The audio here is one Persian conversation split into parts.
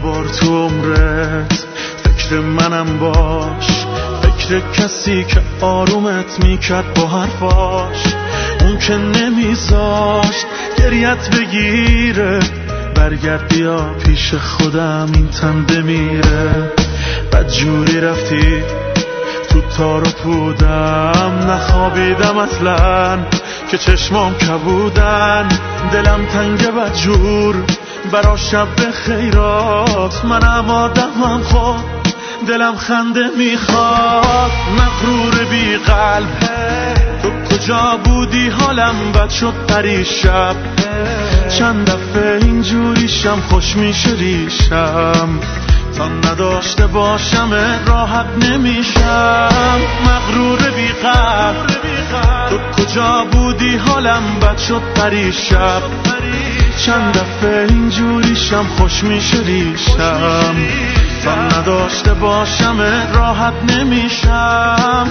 بار تو عمرت فکر منم باش، فکر کسی که آرومت میکرد با حرفاش، اون که نمیذاشت گریت بگیره. برگردی یا پیش خودم این تن بمیره. بدجوری رفتی تو تار و پودم، نخوابیدم اصلا که چشمام کبودن. دلم تنگ بدجور برا شب خیرات، منم آدمم خود دلم خنده میخواد. مغرور بی قلب تو کجا بودی؟ حالم بد شد پریشب، چند دفعه اینجوریشم خوش میشه ریشم، تا نداشته باشم راحت نمیشم. مغرور بی قلب تو کجا بودی؟ حالم بد شد پریشب، چند دفعه اینجوریشم خوش میشه ریشم، تا نداشته باشم راحت نمیشم.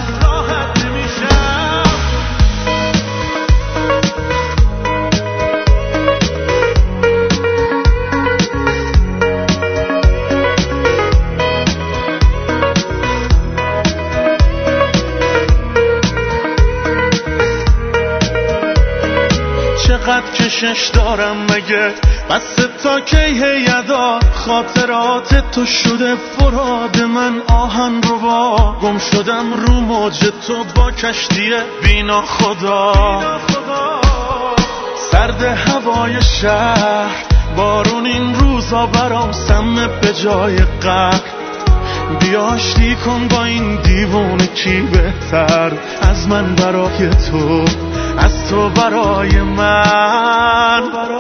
چقدر کشش دارم مگه؟ بس تا کی هیدا؟ خاطرات تو شده فراد من آهن رو با، گم شدم رو موج تو با کشتی بینا خدا. سرد هوای شهر، بارون این روزا برام سمه به جای قهر. بیاشتی کن با این دیوونه، کی بهتر از من برای تو، از تو برای من.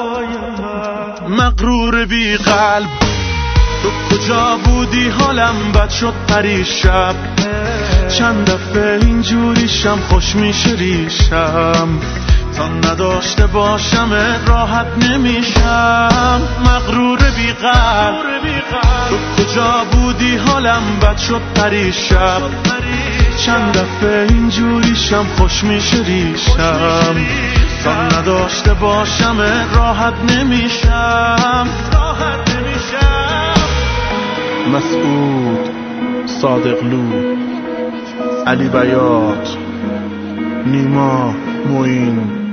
مغرور بی قلب تو کجا بودی؟ حالم بد شد پریشب، چند دفعه اینجوریشم خوش میشه ریشم، تا نداشته باشم راحت نمیشم. مغرور بی قلب تو کجا بودی؟ حالم بد شد پریشب، چند دفعه اینجوریشم خوش میشه ریشم، تا نداشته باشم راحت نمیشم. مسعود، صادقلو، علی بیات، نیما، معین.